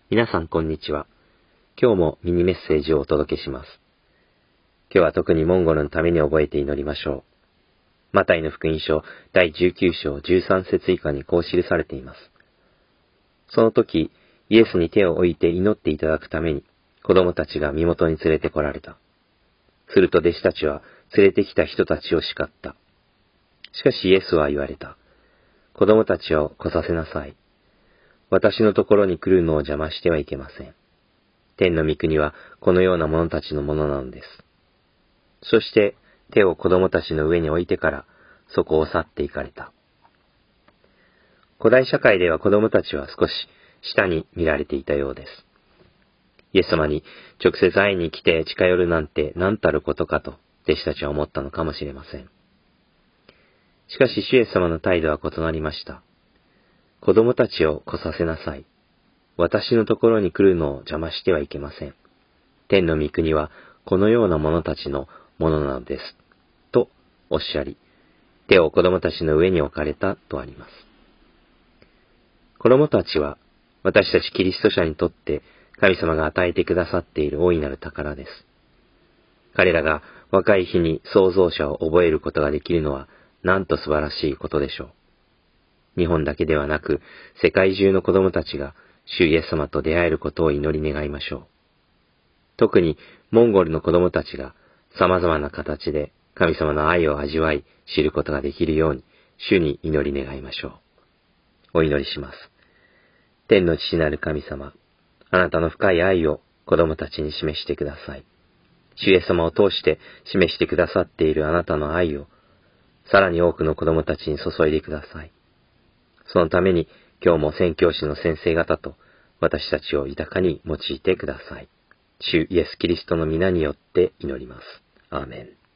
皆さんこんにちは。今日もミニメッセージをお届けします。今日は特にモンゴルのために覚えて祈りましょう。マタイの福音書第19章13節以下にこう記されています。その時、イエスに手を置いて祈っていただくために、子供たちが身元に連れてこられた。すると弟子たちは連れてきた人たちを叱った。しかしイエスは言われた。子供たちを来させなさい。私のところに来るのを邪魔してはいけません。天の御国はこのような者たちのものなのです。そして手を子供たちの上に置いてからそこを去って行かれた。古代社会では子供たちは少し下に見られていたようです。イエス様に直接会いに来て近寄るなんて何たることかと弟子たちは思ったのかもしれません。しかし主イエス様の態度は異なりました。子供たちを来させなさい。私のところに来るのを邪魔してはいけません。天の御国はこのような者たちのものなのです。とおっしゃり、手を子供たちの上に置かれたとあります。子供たちは私たちキリスト者にとって神様が与えてくださっている大いなる宝です。彼らが若い日に創造者を覚えることができるのはなんと素晴らしいことでしょう。日本だけではなく、世界中の子供たちが主イエス様と出会えることを祈り願いましょう。特にモンゴルの子供たちが様々な形で神様の愛を味わい知ることができるように主に祈り願いましょう。お祈りします。天の父なる神様、あなたの深い愛を子供たちに示してください。主イエス様を通して示してくださっているあなたの愛をさらに多くの子供たちに注いでください。そのために今日も宣教師の先生方と私たちを豊かに用いてください。主イエスキリストの皆によって祈ります。アーメン。